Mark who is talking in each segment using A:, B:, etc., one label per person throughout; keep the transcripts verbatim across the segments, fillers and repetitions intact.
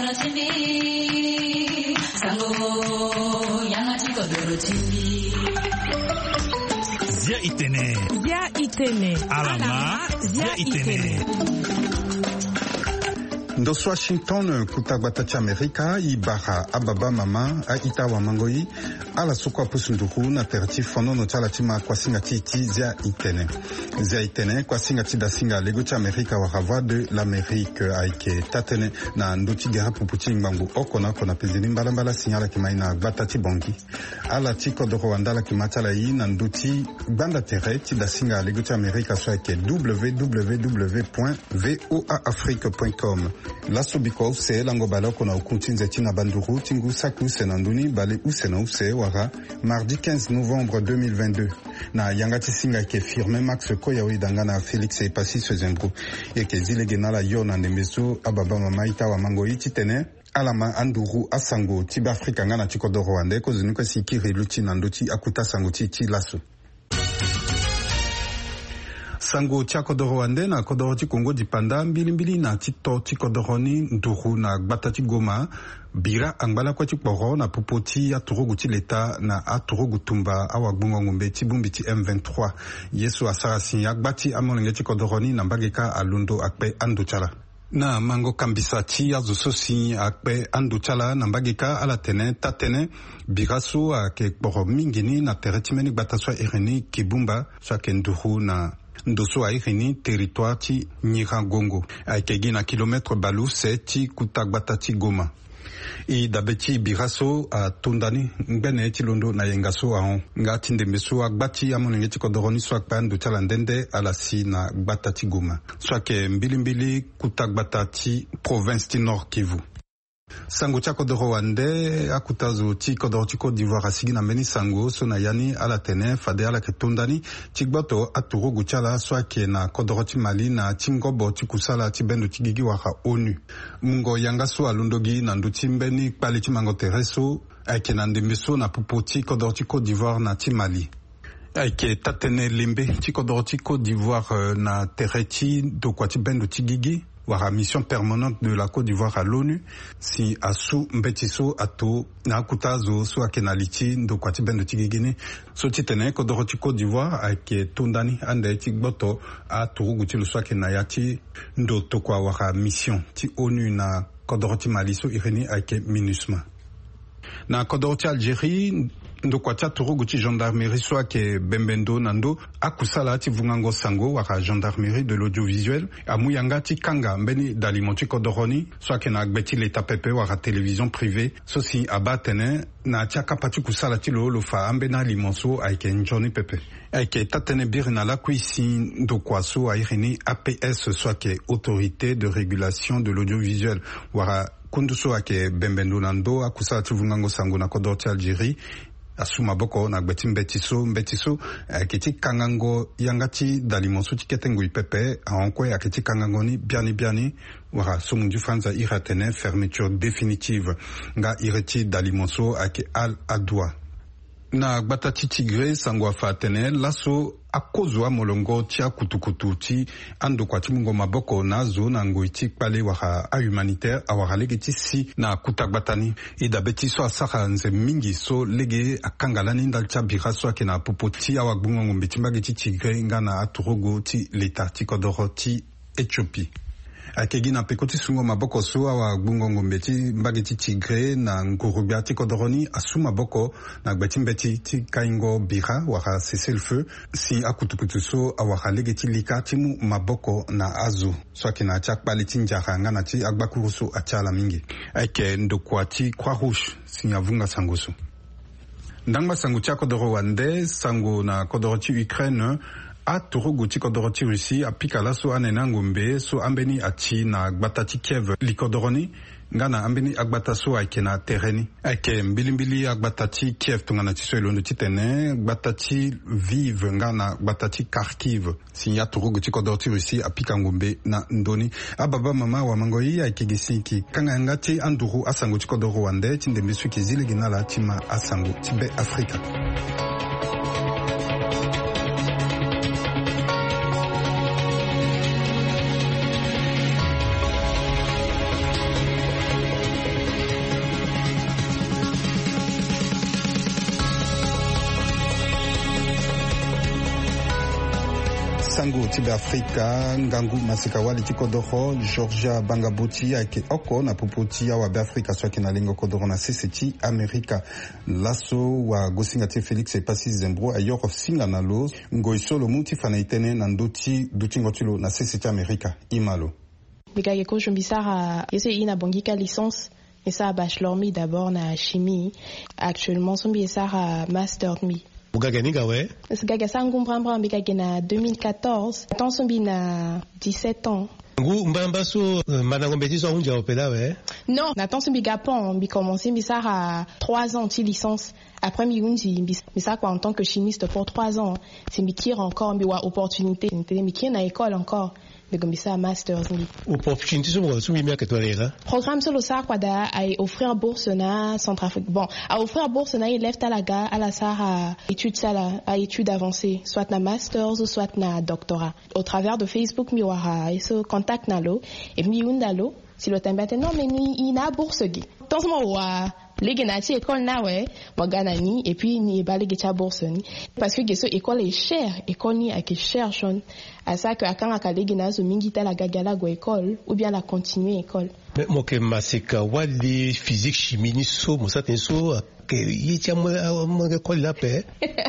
A: chimbi sango yanga chiko doro chimbi
B: Zia itene
C: Zia itene
B: Alama Zia itene
D: Ndos Washington kutagbatachi Amerika ibara ababa mama a itawa mangoi ala sokwa pusunduru na terti fono no chala chima kwa singa titi zia itene zia itene kwa singa tida singa lego cha Amerika wa rava de l'Amérique aike tatene na nduti gera pupuchi mbangu okona kona pezini mbala mbala sinyala kimaina batachi bongi ala tiko do Rwanda la kimatala yi na nduti banda tere tida singa lego cha Amerika so aike w w w point voa afrique point com La Sobiko use lango bala kona ukuntinze tina banduru tingu saku senanduni bale usena use wara mardi quinze novembre deux mille vingt-deux na yangati singa ke firme Max Koyawe dangana Felix e pasi sezembro e ke zilegena la yona ndemeso ababa mama itawa mango ititene alama anduru asango tiba Afrika ngana chikodo Rwanda ko zinuka sikiri luti nandoti akuta sango titi laso sango tia kodoro ande na kodoro ti Kongo di panda mbili mbili na tito ti kodoroni nduru na gbatati Goma bira angbala kwa ti kporo na popoti aturogu ti leta na aturogu tumba awa gbungo ngombe ti bumbi ti M vingt-trois yesu asarasi agbati amolenge ti kodoroni na mbageka alundo akpe ando chala na mango kambisa ti azo sosi akpe ando chala na mbageka ala tene tatene biraso ake kporo mingini na tere ti meni gbata ereni kibumba so ake nduru na ndoso airini territoire ti Nyiragongo aikegi na kilometre balu se ti kutagbata ti Goma i dabe ti biraso a tondani ngbene ti londo na yenga so ahon nga ti ndembe so agbati amonenge ti kodoroni so akpa ando ti ala ndende ala si na gbata ti Goma so ayeke mbilimbili kutagbata ti province ti Nord Kivu sango tia kodoro wande akutazo ti kodoro ti Côte d'Ivoire asigi na mbeni sango so na yani ala tene fade ala ke tondani ti gboto aturogu ti ala so ayeke na kodoro ti Mali na ti ngobo ti kusala ti bendo ti gigi wara ONU mungo yanga so alondo gi na ndö ti mbeni kpale ti mango tere so ayeke na ndembe so na pupu ti kodoro ti Côte d'Ivoire na ti Mali ayeke tatene lembe ti kodoro ti Côte d'Ivoire na tere ti dokua ti bendo ti gigi wara mission permanente de la Côte d'Ivoire à l'ONU si asu mbetiso ato na akutazo so ake na liti ndokua ti bendo ti gigini so ti tene kodoro ti Côte d'Ivoire ayeke tondani ande ti gboto aturugu ti lo so ake na ya ti ndo tokua wara mission ti ONU na kodoro ti Mali so e reni ayeke MINUSMA na kodoro ti Algérie ndokua ti aturugu ti gendarmerie so ayeke bembendo na ndö akusala ti vungango sango wara gendarmerie de l'audiovisuel amu yanga ti kanga mbeni dalimo ti kodoroni so ayeke na agbe ti leta pepe wara télévision privée so si abâ tene na ti akapa ti kusala ti lo lo fa ambeni alimo so ayeke nzoni pepe ayeke tatene biri na lakue si ndokua so airi A P S so ayeke autorité de régulation de l'audiovisuel wara kundu so ayeke bembendo na ndö akusala ti vungango sango na kodoro ti Algérie asu maboko na agbe ti mbeti so mbeti so ayeke ti kangango yanga ti dalimo so ti kete ngoi pepe ahokue ayeke ti kangango ni biani biani wara so mu ndi franza iri atene fermeture définitive nga iri ti dalimo so ayeke al adua na gbata ti Tigre sango afa atene laso akozo amolongo ti akutukutu ti andokua ti mungo maboko na azo na ngoi ti kpale wara ahumanitaire awara lege ti si na kutagbata ni e dabe ti so asara nze mingi so lege akangala ni ndali ti abira so ayeke na popo ti awagbungo ngombe ti mbage ti Tigre nga na aturogo ti leta ti kodoro ti Éthiopie ayeke gi na peko ti sungo maboko so awagbungo ngombe ti mbage ti Tigre na ngurubia ti kodoroni asu maboko na agbe ti mbeti ti kaingo bira wara cessez-le-feu si akutukutu so awara lege ti lika ti mu maboko na azo so ayeke na ti akpale ti nzara nga na ti agbakuru so atia ala mingi ayeke ndokua ti Croix Rouge si avunga sango so ndangba sango ti akodoro wande sango na kodoro ti Ukraine aturugu ti kodoro ti Russie apika laso anene angombe so ambeni ati na gbata ti Kiev likodoroni nga na ambeni agbata so ayeke na tereni ayeke mbilimbili agbata ti Kiev tongana ti so e londo ti tene gbata ti Lviv nga na gbata ti Kharkiv si aturugu ti kodoro ti Russie apika ngombe na ndöni ababa mama wamangoi ayeke gi si yeki kanga yanga ti anduru asango ti kodoro wande ti ndembe so yeke zilege na ala ti ma asango ti be Afrika. tibe Afrika ngangu masikawali tikodoro Georgia Bangaboti ake oko na popoti awa be Afrika swaki na lingo kodoro na sisiti Amerika laso wa gosinga te Felix e pasi zembro ayor of singa na lo ngoisolo muti fana itene na ndoti duti ngotilo na sisiti Amerika imalo
C: bika yeko jombisara yese ina bongika licence et ça bachelor mi d'abord na chimie actuellement son bi sara master mi
E: Bugaganinga we
C: Sgaga sangu mbrambra mbika na deux mille quatorze tant son bi na dix-sept ans
E: ngu mbamba so manango mbeti so unja opela we
C: non na tant son bi gapon bi commencé mi sara trois ans de licence après mi unji mi ça quoi en tant que chimiste pour trois ans c'est mi kir encore mi wa opportunité mi kir na école encore de comme ça masters ni
E: opportunité so mo so mi que toi là
C: programme solo ça quoi da à offrir bourse na Centrafrique bon à offrir bourse na il lève à la gare à la sara études ça là à études avancées soit na masters ou soit na doctorat au travers de Facebook mi wara et so contact na lo et mi undalo si le tembe non mais ni ina bourse gi tant mo wa lege na ti école na we magana ni et puis ni ba lege cha bourse ni parce que geso école est cher école ni a que cher chon à ça que akanga ka lege na zo mingi ta la gagala go école ou bien la continuer école
E: mais mo ke maseka wali physique chimie ni so mo sa ten so que yitia mo mo école la paix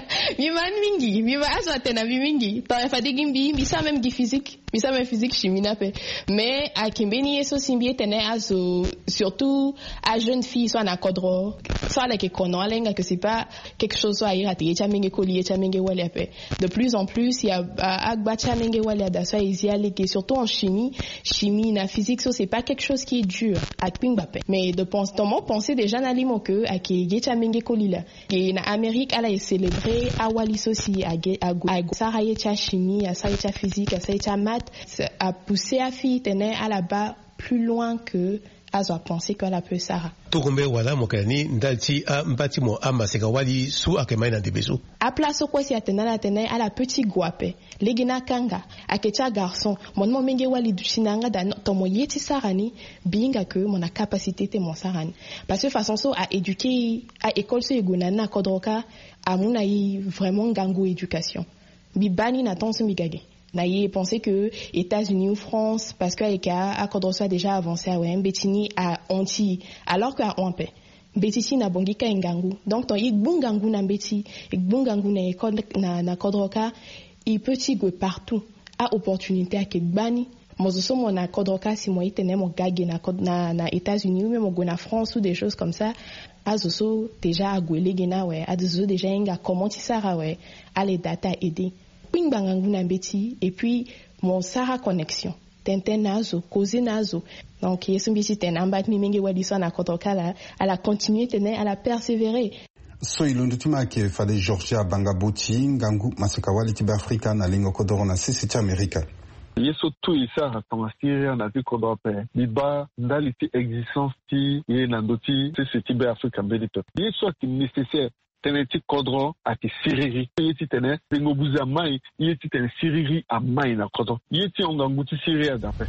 C: mi man mingi mi ba aso tena mi mingi ta fa de gimbi mi sa même gi physique mi sa même physique chimie na paix mais a kimbeni eso simbi tena aso surtout à jeune fille soit na kodro soit la ke kono alenga que c'est pas quelque chose soit ira te cha mingi koli cha mingi wale paix de plus en plus il y a agba cha mingi wale da soit isia que surtout en chimie chimie na physique so c'est pas quelque chose qui est dur à pingba paix mais de pense comment penser déjà na limo que a ke mingi kolila et na Amérique ala est célébré à Wallis aussi à à Sarah yecha chimie à Sarah yecha physique à Sarah yecha maths a poussé à fille tenait à là-bas plus loin que à zo penser que la peut Sarah
E: Tokombe wala mokani ndalti a mbati mo amaseka wali su akemai na debeso
C: a place quoi si atena la tenait à la petit guape legina kanga akecha garçon mon mo menge wali duchinanga da tomo yeti sarani binga que mon capacité te mon sarani parce que façon so à éduquer à école so egunana kodroka a muna yi vraiment gango éducation bi bani na tonso migage na y penser que États-Unis ou France parce que avec a kodro soit déjà avancé à ouais betini à anti alors que à onpe betisi na bongika ngangu donc ton ik bungangu na beti ik bungangu na école na na kodroka il petit go partout à opportunité à kebani mozoso mon na kodroka si moi itene mo gage na na na États-Unis ou même go na France ou des choses comme ça azoso déjà à gwele gena ouais azoso déjà inga comment tu sara ouais à les data aider ping bangangu na beti et puis mon sara connexion tenten nazo causer nazo donc yesu mbisi tenamba mi mingi wadi sana kotokala à la continuer tenait à la persévérer
D: so ilundutima ke fale Georgia Bangaboti ngangu masakawali tiba Afrika na lingo kodoro na sisi cha Amerika
F: yeso tu isa kama Syria na ti kodope biba ndali ti existence ti ye na ndoti sisi ti be Afrika mbelito yeso ki nécessaire tene ti kodro ati siriri yeti tene bengo buza mai yeti tene siriri a mai na kodro yeti onga nguti siriri adape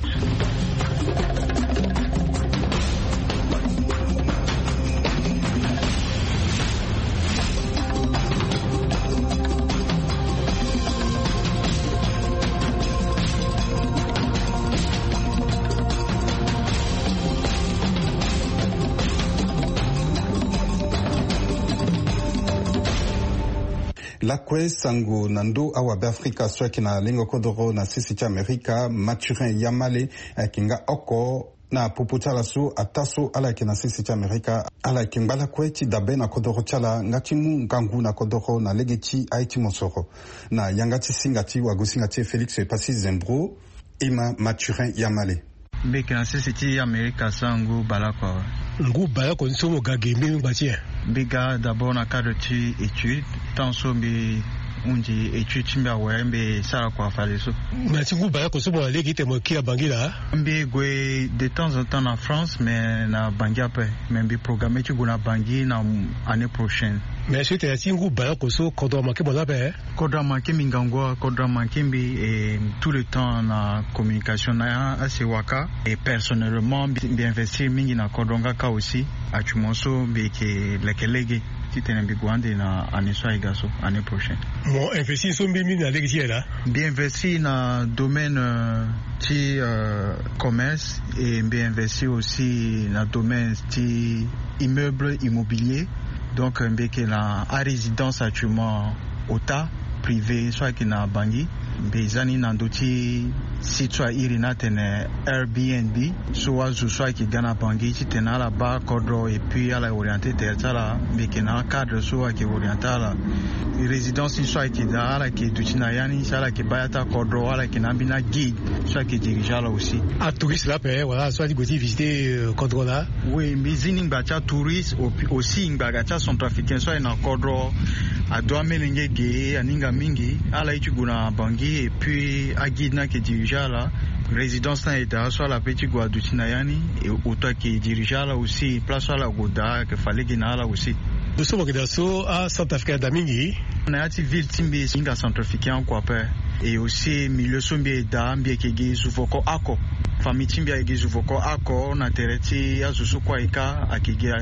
D: la kwe sango nando awa be Afrika swaki na lingo kodoro na sisi cha Amerika Mathurin Yamale kinga oko na poputala so ataso ala kina sisi cha Amerika ala kimbala kweti dabe na kodoro chala ngatimu ngangu na kodoro na legeti aiti mosoro na yangati singati wagusingati Felix e pasi zembro ima Mathurin Yamale
G: mbeki na sisi ti Amerika sango balakwa
E: ngu baya ko nsomo gage mbi ngbatie
G: biga d'abord na cadre ti étude tant so mbi unji étude timba wa mbe sara kwa fale so
E: na ti ngu baya ko so mo legi te mo kia bangila
G: mbi gwe de temps en temps en France mais na bangi après mais mbi programmer ti guna bangi na année prochaine
E: mais suite ya ti ngu baya ko so kodro manke mo labe
G: kodro manke mingangwa kodro manke mbi et tout le temps na communication na assez waka et personnellement mbi investir mingi na kodronga ka aussi a chumonso mbi ke lekelege ti tene bi gwande na année so igaso année prochaine.
E: Mo investi so mbi na legi là.
G: Bien investi na domaine euh, ti euh, commerce et bien investi aussi na domaine ti immeuble immobilier. Donc mbi ke na à résidence actuellement ota privé soit qui na bangi bezani na ndoti sitwa iri na tene Airbnb soit soit qui gana bangi ti tena la ba kodro et puis à la orienté tertala mais qui na cadre soit qui orientala résidence soit qui da la qui dutina yani sala qui bayata kodro ala qui na bina guide soit qui dirige là aussi
E: à touriste là pe voilà soit qui visiter kodro là
G: oui bizini bacha touriste aussi ngbaga centrafricain soit na kodro a doa melenge ge aninga mingi ala itu guna bangi et puis à guide na qui dirige là résidence na eta soit la petite guadutina yani et auto qui dirige là aussi place la goda que fallait gina là aussi
E: nous sommes dans à Centrafrique d'Amingi
G: on a une ville timbe singa centrafricain quoi pe et aussi milieu sombi da mbie kege suvoko ako famille timbe ege suvoko ako na tereti azusu kwa ika akige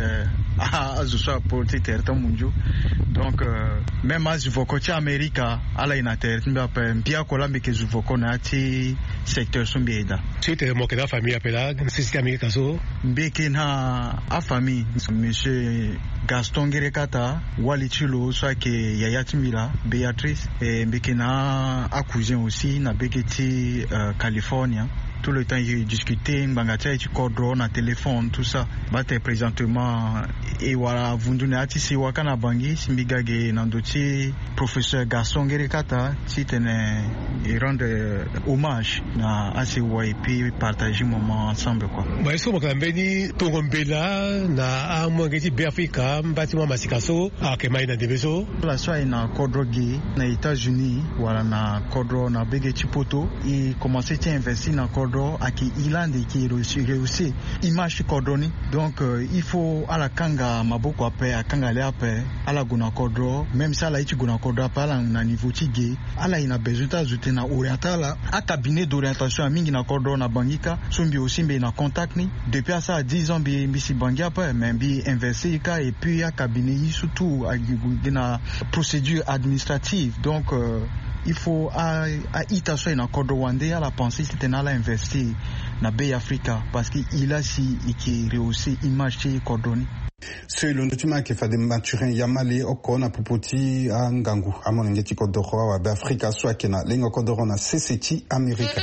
G: azusu aporte tereta munju donc euh, même azuvoko cha America ala ina tereti mbia pe mbia kola mbike suvoko na ti secteur sombi da
E: c'était mon que famille appela c'est America so
G: mbeke na a famille monsieur Gaston Gerekata Walichilo soit que Yaya Timila Béatrice et mbeke na a cousin aussi na Begeti euh, California. Tout le temps j'ai discuté mbangata et kodro na téléphone tout ça bate présentement et voilà vundune ati si wakana bangi simbigage nandoti professeur Gaston Gerekata ti tene et rendre hommage na asi wa et puis partager moment ensemble quoi.
E: Ba eso mo kambeni tongombela na amongeti be Africa mbati mo masikaso akemai na debeso
G: la soa na kodro gi na États-Unis wala na kodro na Begeti poto et commencer à investir na kodro à qui Irlande qui est réussi image cordoni donc euh, il faut à la kanga maboko après à kanga le après à la guna cordro même ça la iti guna cordro après là na niveau tigé à la ina besoin d'ajouter na oriental à cabinet d'orientation à mingi na cordro na bangika sombi aussi mbe na contact ni depuis à ça dix ans bi mbi si bangi après même bi investir ka et puis à cabinet surtout à na procédure administrative donc euh, il faut à à itaso na cordro wande à la pensée c'était na la investir na Bay Africa parce qu'il a si qui réussi image chez cordoni
D: c'est le document qui fait de maturin yamali okona popoti a ngangu amona ngeti kodoro wa Bay Africa soit kena lengo kodoro na C C T America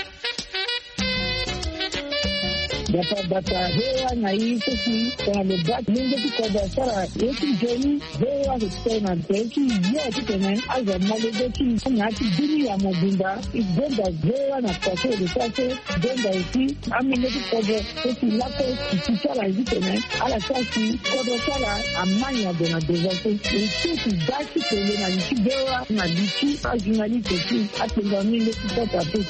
H: data data hewa na hii sisi kwa lebak mingi tukoda sara yeki jeni hewa kutena teki yote tena aza malegeti nyati dini ya mobimba igenda hewa na kwaso de kwaso genda isi amine tukoda sisi lako kisara hizi tena ala sasi kodo sara amanya dona devote sisi daki tele na nchi hewa na dichi ajinali teki atenga mingi tukoda teki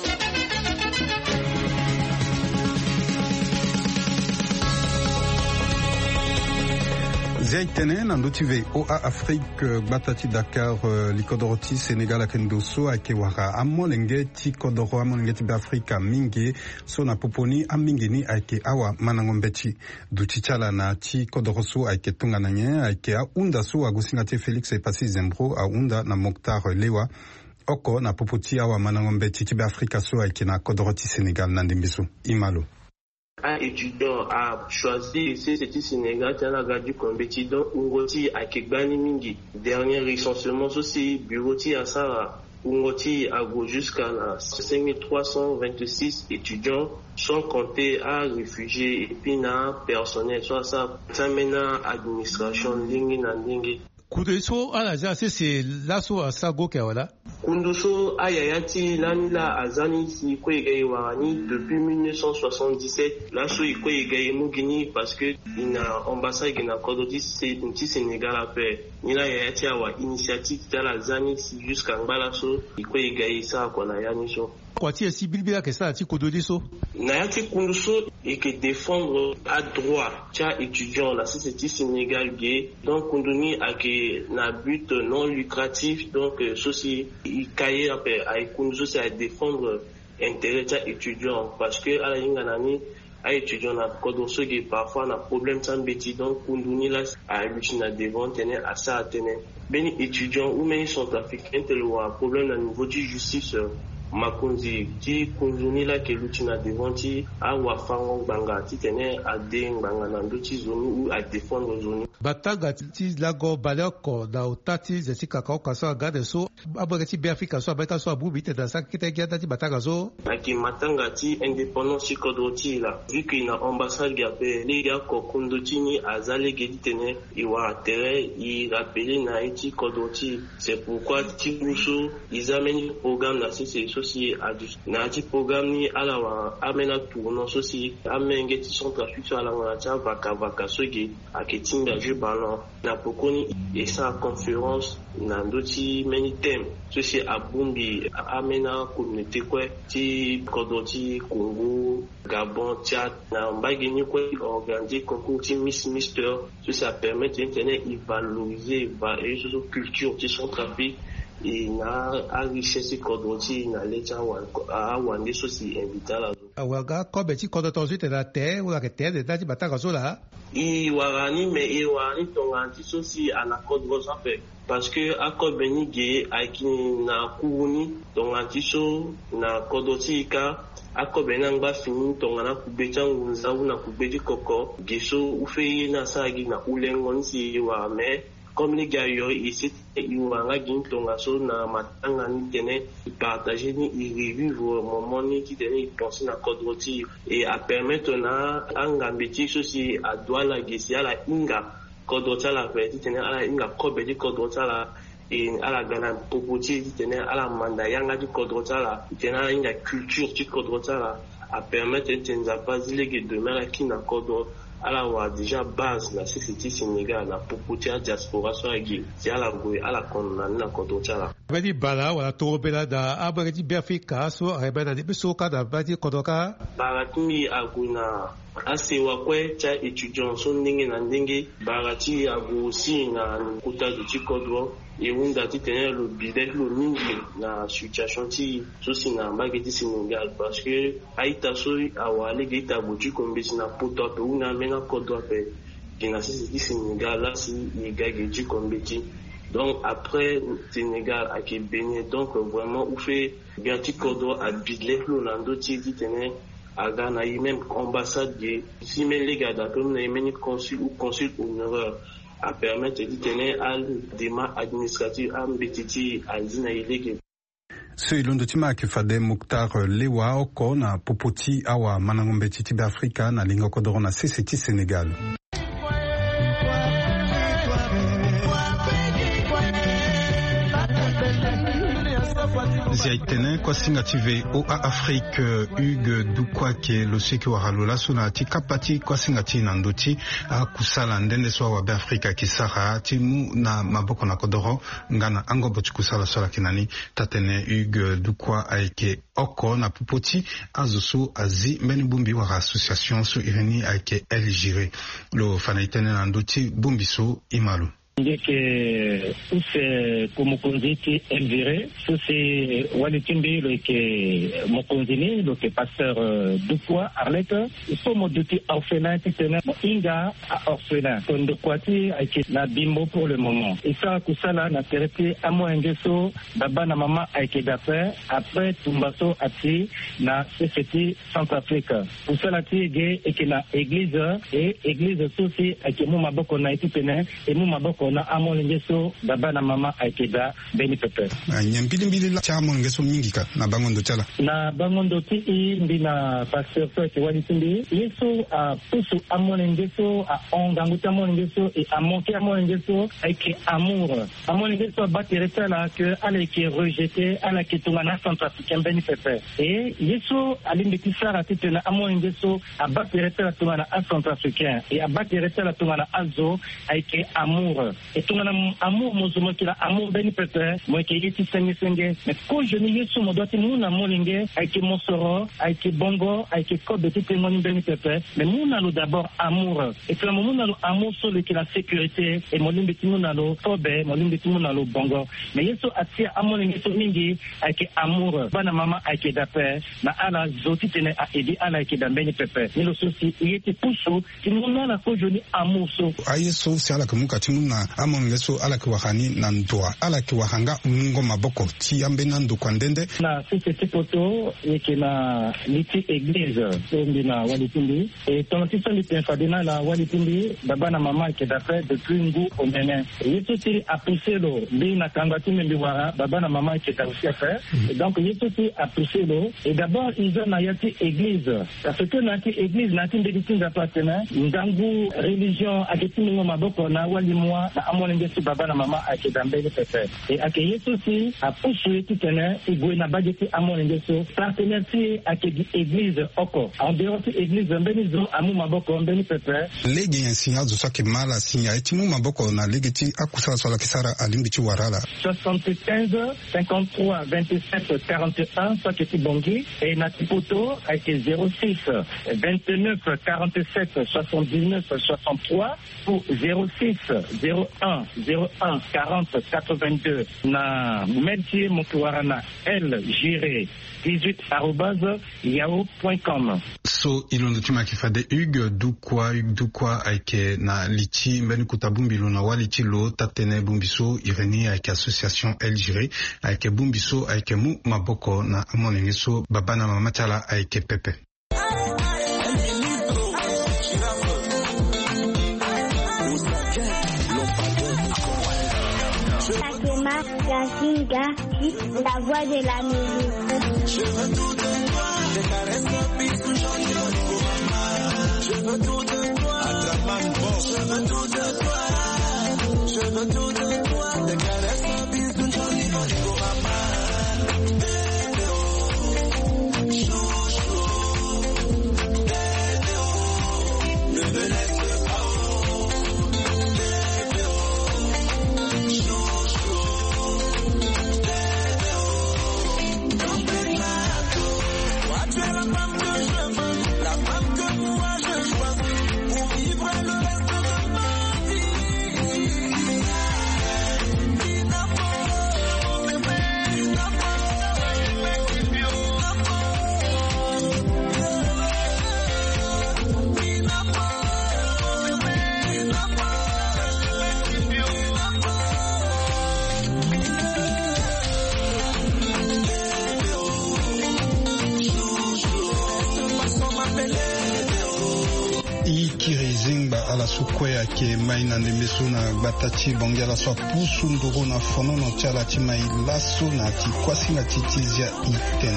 D: Zaitene nanduti ve O A Afrique batati Dakar likodoroti Sénégal akendoso akewara amolenge ti kodoro amolenge ti Afrika mingi so na poponi amingini ake awa manangombeti dutichala na ti kodoroso ake tunga nanye ake a unda so agusinga te Félix Epasi Zembro a unda na Mokhtar Lewa oko na popoti awa manangombeti ti Afrika so ake na kodoroti Sénégal nandimbiso imalo.
I: Un étudiant a choisi C C T Sénégal, Tanagadu Kombeti, donc Ungoti à Kegbani Mingi. Dernier recensement aussi, Bureauti à Sara, Ungoti à Go jusqu'à cinq mille trois cent vingt-six étudiants, sans compter à réfugiés et puis na personnel, soit ça, Tamena administration, Lingi na Lingi.
E: Kunduso alaja c'est laso asago kewala.
I: Kunduso ayayati lanila azani si kwege warani depuis mille neuf cent soixante-dix-sept laso ikwege mugini parce que ina ambassade ina kododi c'est un petit Sénégal à faire. Nila yayati awa initiative tala zani si jusqu'à ngalaso ikwege ça kona yani so.
E: Kwati esi bilbila ke sa ti kododi so.
I: Nayati kunduso et que défendre à droit cha étudiant la C C T Sénégal gay donc kunduni a que na but non lucratif donc euh, ceci il cahier à kunduso c'est à défendre intérêt cha étudiant parce que à la yinganani a étudiant na kodro soki parfois na problème sambeti donc kunduni la a lutina devant tene à ça tene beni étudiants ou même sont africains tel ou problème na niveau de justice makonzi ti kunzuni la ke lutina devant ti a wa fango banga ti tene a deng banga na nduti zoni ou a défendre zoni
E: bataga ti lago baleko da utati zeti kakao kaso gade so abore ti Afrika so abeta so abubi te da sa kite gada ti bataga so
I: aki matanga ti indépendance ti kodro ti la vu que na ambassade ga pe les gars ko kundo ti ni azale ge tene i wa terre i rappeler na ti kodro ti c'est pourquoi ti muso ils amènent programme na c'est aussi à na ti programme ni ala wa amena tournon aussi amenge ti centrafrique ala wa ta vaka vaka so ge aketinga je ballon na pokoni et sa conférence na ndoti many thèmes ceci a bumbi amena communauté quoi ti kodro ti Congo Gabon Tchad na mbageni quoi organiser concours ti Miss Mister ceci a permettre internet i valoriser va et sur culture ti centrafrique et na a richesse kodro ti na lecha wan a wande so si invita la
E: awaga ko be ti kodro to suite la terre ou la terre de dati bataka so la
I: i warani me i warani tonganti so si ala kodro so fait parce que akobe ni ge aki na kuruni tonganti so na kodro ti ka akobe na ngba fini tongana kubecha ngunza una kubeji koko geso ufe na sagi na ulengo nsi wa me comme les gars ici ils ont un gain tonga so na matanga ni tene partager ni revivre moment ni qui tene penser na kodro ti et à permettre na angambeti so si a doit la gesi ala inga kodro ta la petit tene ala inga kobe di kodro ta la et ala gana popoti tene ala manda yanga di kodro ta la tene inga culture ti kodro ta la à permettre tenza pas lege demain la ki na kodro ala wa déjà base na société Sénégal na popoti a diaspora so agi ti ala goy ala konna na kodro ta la
E: badi bala wala to bela da abadi Afrika so rebena de so ka da badi kodoka
I: baratumi aguna asewa kwe cha étudiant so ndenge na ndenge barati ago si na kuta ti kodro et wunda ti tene lo bidet lo mingi na situation ti so si na mbage ti Sénégal parce que aita so awale ge ta boju kombesi na poto pe una mena kodro pe na si ti Sénégal là si i gage ji kombeti donc après Sénégal a qui béni donc vraiment ou fait bien ti kodro a bidet lo na ndo ti ti tene aga na y même ambassade de si mais les gars d'accord na y consul ou consul honoraire à permettre de tenir à démarche administrative à mbetiti à zina ilege
D: so ilondo ti ma ke fade Muktar Lewa oko na popoti awa manangombe ti be Afrika na linga kodro na C C T Sénégal. Ziaitene kwa singa tive o a Afrique Hugues Dukwake lo seki wa halola suna ti kapati kwa singa ti na ndoti a kusala ndende so wa be Afrika kisara ti mu na maboko na kodoro ngana angobo ti kusala sola kinani tatene Hugues Dukwa aike oko na popoti azusu azi mbeni bumbi wa association so ireni aike eligire lo fanaitene na ndoti bumbi so imalu
H: que c'est comme conduite Elvire, c'est Walitimbi le que mon conduit le que pasteur de quoi Arlette, sommes de orphelin qui tenait Inga à orphelin, comme de quoi tu as na bimbo pour le moment. Et ça, tout ça là, n'a traité à moi un gesso, baba na maman a été d'affaires, après Tumbaso a ti na C C T Centrafrique. Pour ça là, tu es gay et que la église et église aussi a que mon maboko na été péné et mon maboko na amon ngeso baba na mama aikeda beni pepe
D: nyambili mbili la chamo ngeso mingi ka na bangondo chala
H: na bangondo ti mbina pasteur so ke wani tindi yeso a pusu amon ngeso a onganguta amon ngeso et a manqué amon ngeso aike amour amon ngeso batereta la que ala qui rejeté ala qui tungana centrafricain beni pepe et yeso alimbiti sara titena amon ngeso a batereta la tungana a centrafricain et a batereta la tungana azo aike amour
J: et tout mon amour mozumo qui la amour beni pete moi qui yeti senge senge mais ko je ni yesu mo doit mon amour lingue avec mon soro avec bongo avec code de tout mon beni pete mais mon alo d'abord amour et puis mon alo amour sur le qui la sécurité et mon limbe mon alo tobe mon limbe mon alo bongo mais yesu atia amour lingue so mingi avec amour bana mama avec d'après na ala zoti tene a edi ala avec d'ambeni pete ni lo sosi yeti puso qui mon na ko joni amour so
D: ayeso si ala kumuka timuna amon leso ala kiwahani na ndoa ala kiwahanga mungo maboko ti ambe na ndo kwandende
J: na sisi tipoto yeke na liti église sombi na walitindi et tonti son liti fadina la walitindi baba na mama ke d'après depuis ngu omene yeto ti a poussé lo bi na kangati membi wara baba na mama ke ta aussi faire et donc yeto ti a poussé lo et d'abord ils ont na yati église parce que na ti église na ti ndeti zapatena ndangu religion akiti ngo maboko na wali moi na amone ngesu baba na mama akidambele pepe et akeye aussi a poussé tout tene igwe na bageti amone ngesu partenaire ti akedi église oko en dehors de église mbenizo amu maboko mbeni pepe
D: legi yansinya zo saki mala sinya etimu maboko na legeti akusala swala kisara alimbichi warala
J: soixante-quinze cinquante-trois vingt-sept quarante-et-un saketi bongi et na tipoto avec zéro six vingt-neuf quarante-sept soixante-dix-neuf soixante-trois pour zéro six zéro un zéro un quarante quatre-vingt-deux na métier mokuara na L Giré dix-huit arobase yahoo point com.
D: So ilondo tima kifade Hugues dukwa Hugues dukwa aike na lichi mbeni kutabumbilu na walichi lo tatene bumbiso ireni aike association L Giré aike bumbiso aike mu maboko na amonengiso babana mamachala aike pepe.
K: La Zinga, la voix de la musique. Je veux tout de toi, des caresses de bise, je veux tout de toi, je veux tout de toi, je veux tout de toi, des caresses de bise, ne me laisse
D: ala sukwe yake maina nemeso na batati bonge ala swa pusu ndoro na fono no chala tima ilaso na tikwasi na titizia iten.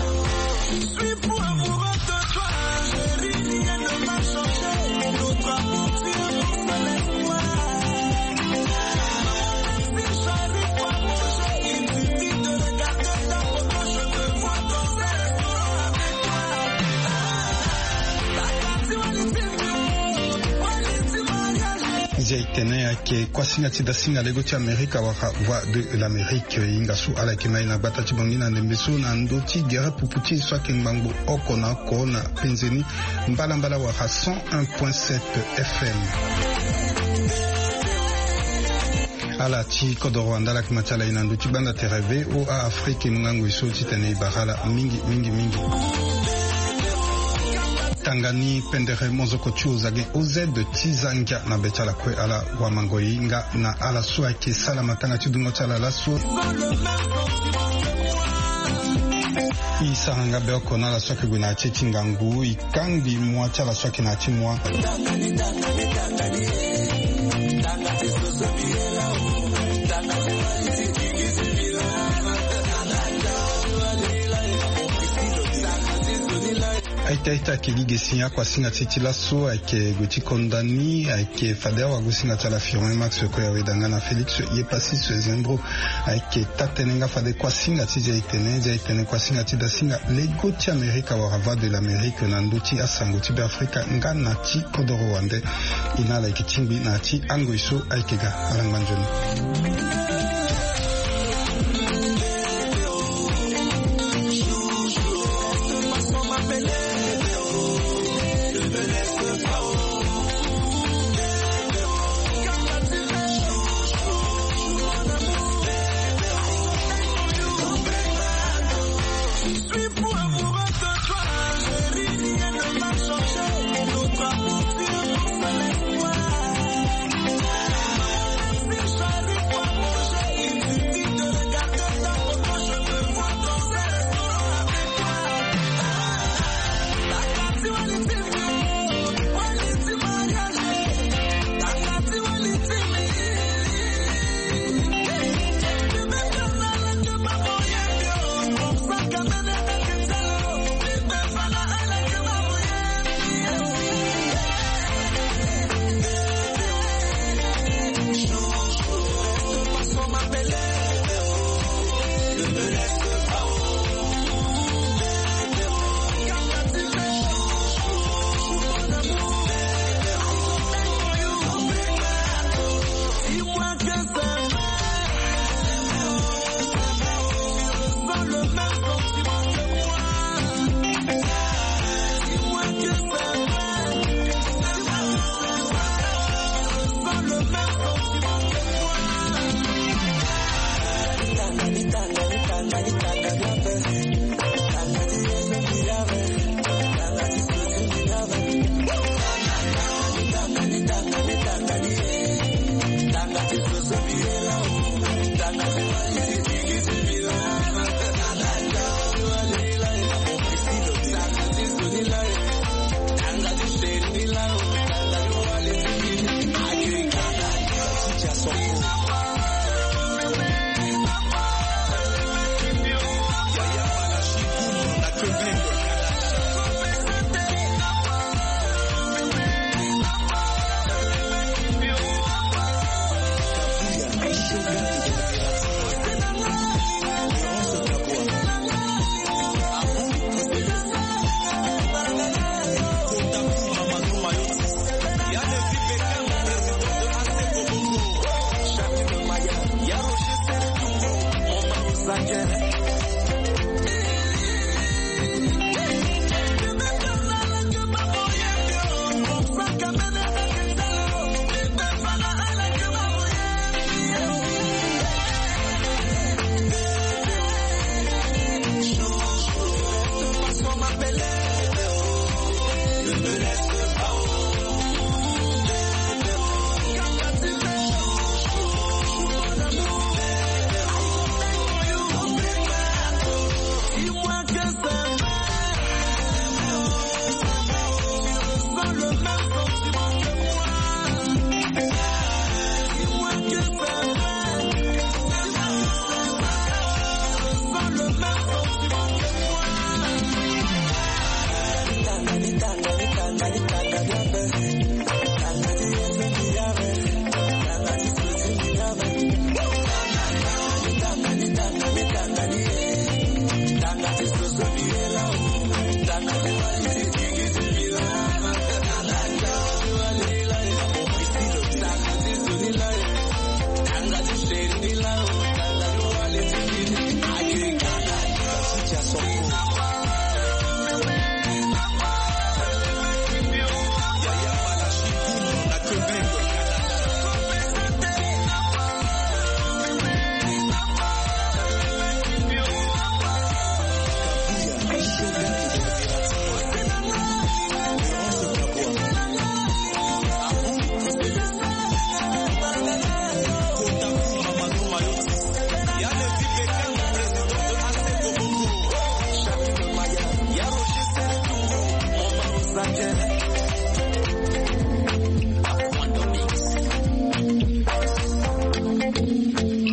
D: Itene yake kwa singa tida singa lego ti Amerika waka voix de l'Amérique ingasu ala kemai na batati bongina ndembeso na ndoti gera puputi swake mbango oko na kona penzeni mbala mbala waka cent un point sept F M ala ti kodo Rwanda la kimachala ina ndoti banda tereve o a Afrique nungango iso titene ibarala mingi mingi mingi Tangani pendere mozoko chuzage oze de tizanga na betala kwe ala wa mangoyinga na ala suwa ke sala matanga chidungo chala la suwa Isaranga beoko na la suwa ke gwina chechi ngangu ikangi mwa chala suwa ke na chimwa aita ita ke ligue sinya kwa singa titila so ake goti kondani ake fadea wa gusinga tala firme max ko ya wedanga na Felix ye pasi so zembro ake tatenenga fade kwa singa tija itene ja itene kwa singa tida singa le goti Amerika wa rava de l'Amérique na nduti asanguti be Afrika ngana ti kodoro wande inala ikitimbi na ti angoiso aikega aranganjoni.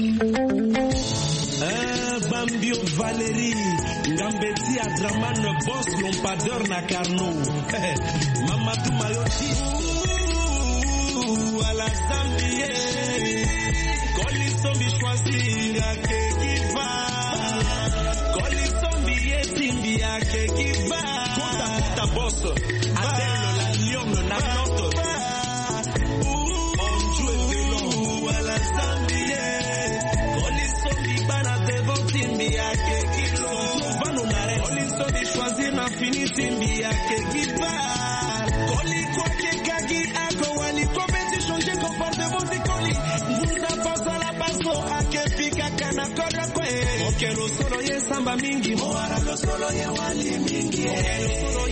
L: Valérie, Ngambeti Adraman, boss lompadeur na carno. Mama tu mayoti. À la Zambie. Colisombi choisir à qui va. Colisombi etimbi à qui va. Compte ta boss. Adèle la lionne la note. On joue le long à la Zambie. Colisombi bana te votimbi à qui va. Colisombi choisir na fini timbi à qui va. Coli quoi que kagi ako wali compétition changer comportement de coli. Vous avance à la basso à que pica kana kora kwe. Okelo solo ye samba mingi. Moara lo solo ye wali mingi.